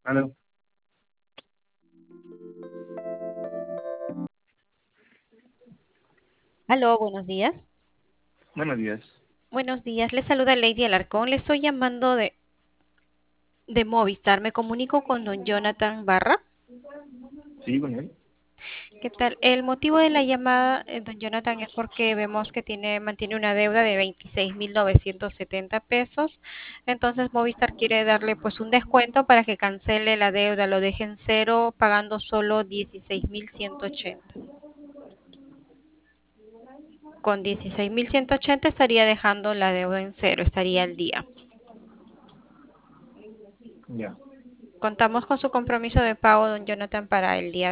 Aló, Aló, buenos días. buenos días. Buenos días, le saluda Lady Alarcón. Le estoy llamando de Movistar. Me comunico con don Jonathan Barra. Sí, con él. ¿Qué tal? El motivo de la llamada, don Jonathan, es porque vemos que mantiene una deuda de 26.970 pesos. Entonces, Movistar quiere darle pues un descuento para que cancele la deuda, lo deje en cero, pagando solo 16.180. Con 16.180 estaría dejando la deuda en cero, estaría al día. Ya. Contamos con su compromiso de pago, don Jonathan, para el día